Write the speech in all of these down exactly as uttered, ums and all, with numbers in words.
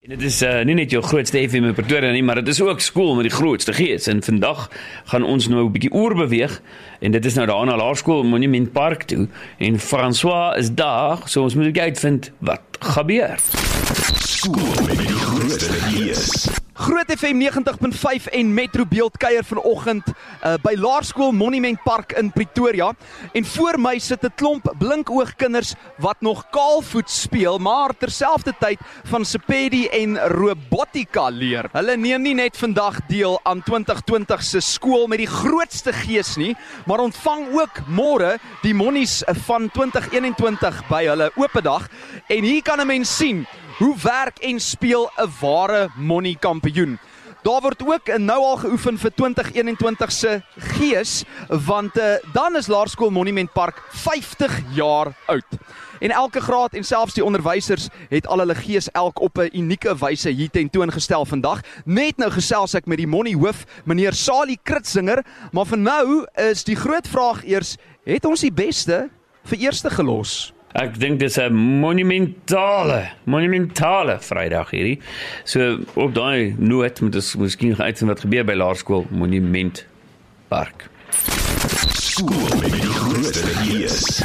Dit is uh, nie net jou grootste F M in Pretoria nie, maar dit is ook skool met die grootste gees. En vandag gaan ons nou 'n bietjie oorbeweeg en dit is nou daar na Laerskool Monument Park toe en François is daar, so ons moet ook uitvind wat gebeur. Skool met die grootste gees. Groot F M negentig punt vyf en Metro Beeld kuier vanoggend uh, by Laerskool Monument Park in Pretoria. En voor my sit 'n klomp blinkoogkinders wat nog kaalvoet speel, maar terselfdertyd van Sepedi en robotika leer. Hulle neem nie net vandag deel aan twintig twintig se skool met die grootste gees nie, maar ontvang ook môre die monies van twintig eenentwintig by hulle opendag. En hier kan 'n mens sien hoe werk en speel 'n ware Monnie kampioen. Daar word ook nou al geoefen vir twintig eenentwintig se gees, want uh, dan is Laerskool Monument Park vyftig jaar oud. En elke graad en selfs die onderwysers het al hulle gees elk op 'n unieke wyse hier tentoongestel vandag. Net nou gesels ek met die Monnie hoof, meneer Salie Kritzinger, maar vir nou is die groot vraag eers, het ons die beste vir eerste gelos? Ek dink dis 'n monumentale, monumentale Vrydag hierdie. So op daai noot moet ons miskien gaan uitvind wat gebeur by Laerskool Monument Park. Skool met die grootste gees.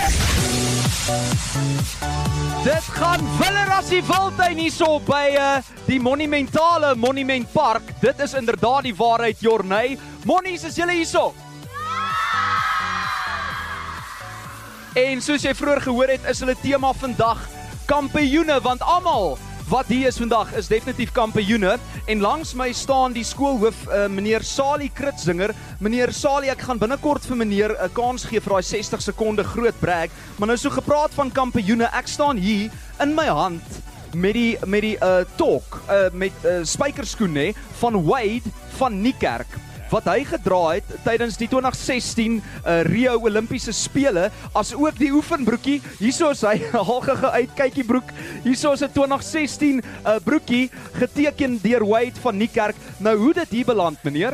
Dit gaan willer as die wildtuin hierso by uh, die monumentale Monument Park. Dit is inderdaad die waarheid, Jorney. Monnies, is julle hierso? En soos jy vroeër gehoor het, is hulle tema vandag kampioene, want almal wat hier is vandag is definitief kampioene. En langs my staan die skoolhoof, uh, meneer Salie Kritzinger. Meneer Salie, ek gaan binnekort vir meneer 'n uh, kans gee vir daai sestig sekonde groot brag, maar nou so gepraat van kampioene, ek staan hier in my hand met die met die uh, talk, uh, met uh, spykerskoen hè, van Wade van Niekerk, wat hy gedra het tydens die twintig sestien uh, Rio Olimpiese Spele, as ook die oefenbroekie. Hierso is hy, halgige uit, kykie broek. Hierso is 'n twintig sestien uh, broekie, geteken deur Wade van Niekerk. Nou, hoe dit hier beland, meneer?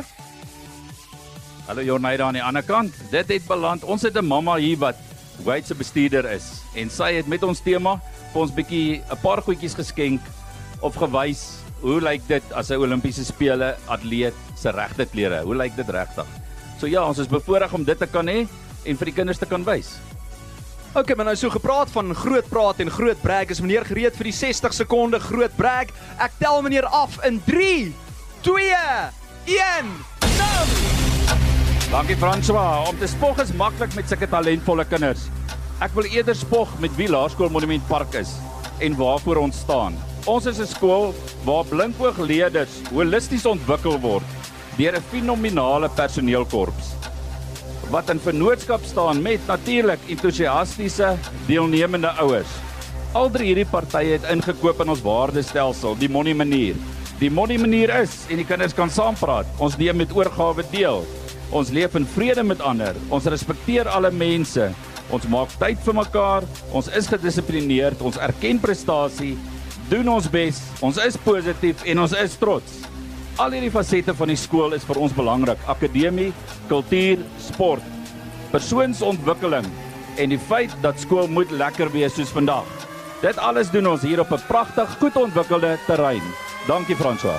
Hallo Jorney daar aan die ander kant. Dit het beland, ons het 'n mamma hier wat Wade se bestuurder is. En sy het met ons tema vir ons bietjie 'n paar goedjies geskenk, of gewys, hoe lyk dit as 'n Olimpiese Spele atleet se regte klere? Hoe lyk dit regtig? So ja, ons is bevoorreg om dit te kan hê en vir die kinders te kan wys. Ok, maar nou so gepraat van groot praat en groot brag, is meneer gereed vir die sestig sekonde groot brag? Ek tel meneer af in drie, twee, een, nou! Dankie François, om te spog is maklik met sulke talentvolle kinders. Ek wil eerder spog met wie Laerskool Monument Park is en waarvoor ons staan. Ons is 'n skool waar blinkoogleerders holisties ontwikkel word deur 'n fenominale personeelkorps wat in vennootskap staan met natuurlik entoesiastiese deelnemende ouers. Al drie hierdie partye het ingekoop in ons waardestelsel, die Monnie manier. Die Monnie manier is, en die kinders kan saampraat, ons neem met oorgawe deel. Ons leef in vrede met ander, ons respekteer alle mense, ons maak tyd vir mekaar, ons is gedissiplineerd, ons erken prestasie, doen ons bes, ons is positief en ons is trots. Al hierdie fasette van die skool is vir ons belangrik. Akademie, kultuur, sport, persoonsontwikkeling en die feit dat skool moet lekker wees soos vandag. Dit alles doen ons hier op 'n pragtig, goed ontwikkelde terrein. Dankie François.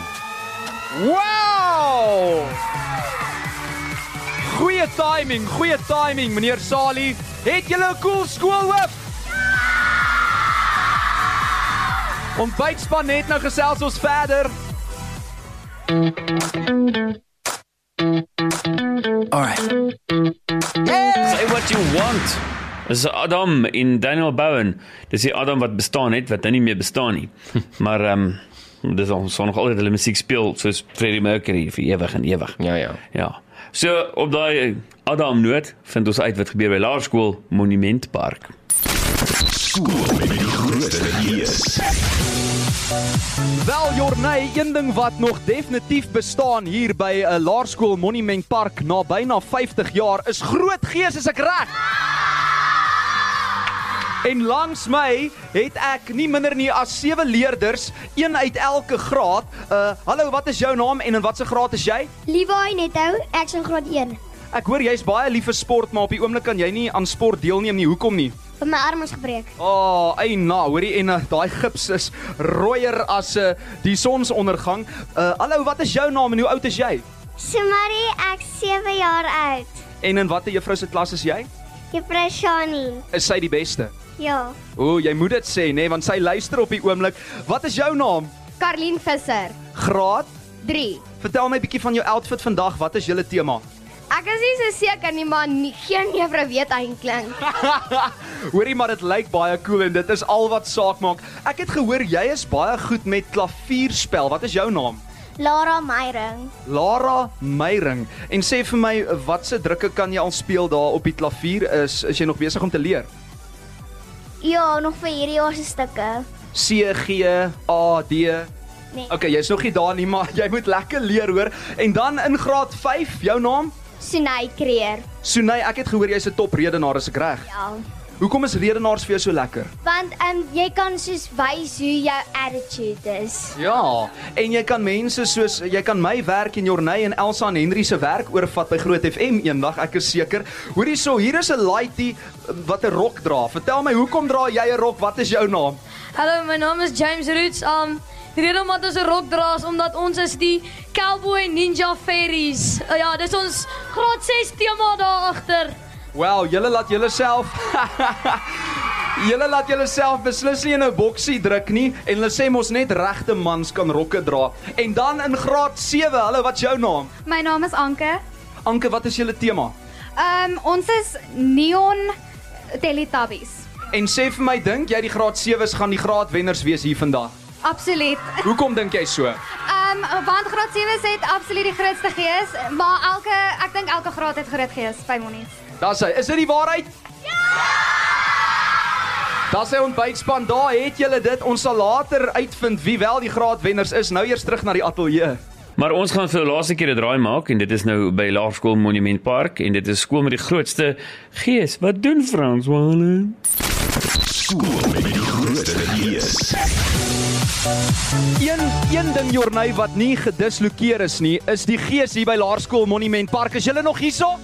Wow! Goeie timing, goeie timing, meneer Salie. Het julle 'n cool skoolhoof? Ontbytspan net nou gesels ons verder. Alright. Say what you want. Dis Adam en Daniel Bowen. Dis die Adam wat bestaan het, wat nou nie meer bestaan nie. Maar ehm um, dis ons sal nog altyd hulle musiek speel soos Freddie Mercury vir ewig en ewig. Ja ja. Ja. So op daai Adam noot vind ons uit wat gebeur by Laerskool Monument Park. Skool met die grootste gees. Wel Jorney, een ding wat nog definitief bestaan hier by 'n uh, Laerskool Monument Park na byna vyftig jaar is groot gees, is ek reg? En langs my het ek nie minder nie as sewe leerders, een uit elke graad. Uh, hallo, wat is jou naam en in watse graad is jy? Levi Netto, ek's in graad een. Ek hoor jy's baie lief vir sport, maar op die oomblik kan jy nie aan sport deelneem nie. Hoekom nie? Want my arm is gebreek. Oh, ei na, hoorie, en uh, daai gips is rooier as uh, die sonsondergang. Uh, hallo, wat is jou naam en hoe oud is jy? Sumari, ek sewe jaar oud. En in watter juffrou se klas is jy? Juffrou Shani. Is sy die beste? Ja. O, jy moet dit sê, nee, want sy luister op die oomblik. Wat is jou naam? Karlien Visser. Graad? drie. Vertel my 'n bietjie van jou outfit vandag. Wat is julle tema? Ek is nie so seker nie, maar nie, geen juffrou weet eintlik. Hoorie, maar dit lyk baie cool en dit is al wat saak maak. Ek het gehoor jy is baie goed met klavierspel. Wat is jou naam? Lara Meyring. Lara Meyring. En sê vir my, watse drukke kan jy al speel daar op die klavier? Is is jy nog besig om te leer? Ja, nog vir hierdie jaar se stukke. C, G, A, D. Nee. Okay, jy's nog nie daar nie, maar jy moet lekker leer, hoor. En dan in graad vyf, jou naam? Sunay Creer. Sunay, ek het gehoor jy's 'n top redenaar, is ek reg? Ja. Hoekom is redenaars vir jou so lekker? Want um, jy kan soos wys hoe jou attitude is. Ja, en jy kan mense soos, jy kan my werk en Jorney en Elsa en Henry se werk oorvat by Groot F M eendag, ek is seker. Hoorie so, hier is 'n laaitie wat 'n rok dra. Vertel my, hoekom dra jy 'n rok? Wat is jou naam? Hallo, my naam is James Roots. Um, die rede omdat ons 'n rok dra is omdat ons is die Cowboy Ninja Fairies. Uh, ja, dis ons graad ses tema daar agter. Wel, julle laat julle self Julle laat julle self beslis nie in 'n boksie druk nie en hulle sê mos net regte mans kan rokke dra. En dan in graad sewe, hallo, wat's jou naam? My naam is Anke. Anke, wat is julle tema? Um, ons is Neon Teletubbies. En sê vir my, dink jy die graad sewes gaan die graadwenners wees hier vandag? Absoluut. Hoekom dink jy so? Um, want graad sewe het absoluut die grootste gees, maar elke, ek dink elke graad het groot gees, by monies. Daar sê, is dit die waarheid? Ja! Daar sê ontbytspan, daar het julle dit. Ons sal later uitvind wie wel die graadwenners is. Nou eers terug na die ateljee. Maar ons gaan vir die laaste keer 'n draai maak en dit is nou by Laerskool Monument Park en dit is skool met die grootste gees. Wat doen Frans Walen? Skool met die grootste gees. Een, een ding, Jorney, wat nie gedislokeer is nie, is die gees hier by Laerskool Monument Park. Is julle nog hierso?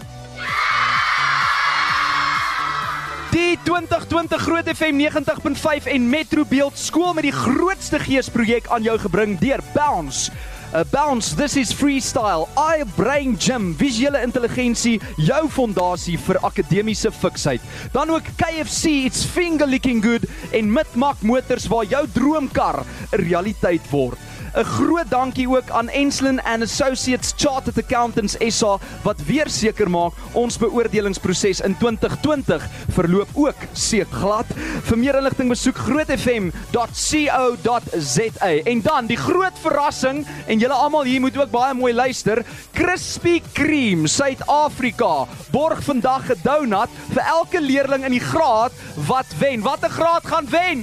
Die twintig twintig Groot F M negentig punt vyf en Metro Beeld skool met die grootste geesprojek aan jou gebring deur Bounce. Uh, Bounce, this is freestyle, I-Brain Gym, visuele intelligensie, jou fondasie vir akademiese fiksheid. Dan ook K F C, it's finger licking good, en Midmak Motors waar jou droomkar 'n realiteit word. 'n Groot dankie ook aan Enslin and Associates Chartered Accountants S A wat weer seker maak ons beoordelingsproses in twintig twintig verloop ook seekglad. Vir meer inligting besoek groot f m dot co dot z a. En dan die groot verrassing, en julle almal hier moet ook baie mooi luister, Krispy Kreme Suid-Afrika borg vandag 'n donut vir elke leerling in die graad wat wen. Watter graad gaan wen?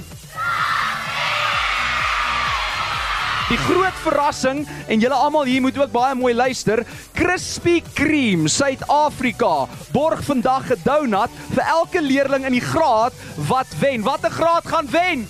Die groot verrassing, en julle almal hier moet ook baie mooi luister, Krispy Kreme Suid-Afrika borg vandag 'n donut vir elke leerling in die graad wat wen. Watter graad gaan wen?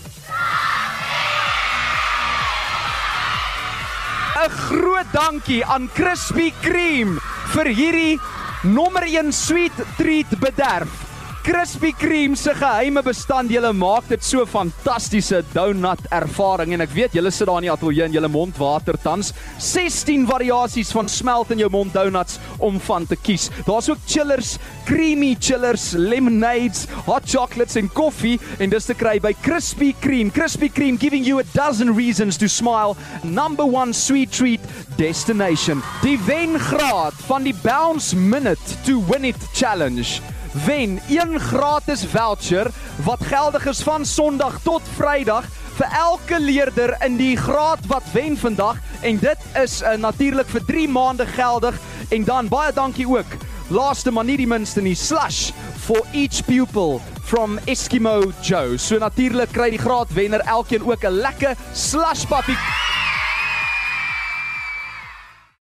'n Groot dankie aan Krispy Kreme vir hierdie nommer een sweet treat bederf. Krispy Kreme se geheime bestanddele maak dit so 'n fantastiese donut ervaring, en ek weet julle sit daar in die ateljee en julle mond water tans. sestien variasies van smelt in jou mond donuts om van te kies. Daar's ook chillers, creamy chillers, lemonades, hot chocolates en koffie, en dis te kry by Krispy Kreme. Krispy Kreme giving you a dozen reasons to smile. Number one sweet treat destination. Die wengraad van die Bounce Minute to Win It Challenge. Wen een gratis voucher wat geldig is van Sondag tot Vrydag vir elke leerder in die graad wat wen vandag, en dit is uh, natuurlik vir drie maande geldig. En dan baie dankie ook, laaste maar nie die minste nie, slush for each pupil from Eskimo Joe. So natuurlik kry die graadwenner elkeen ook 'n lekker slush pappie.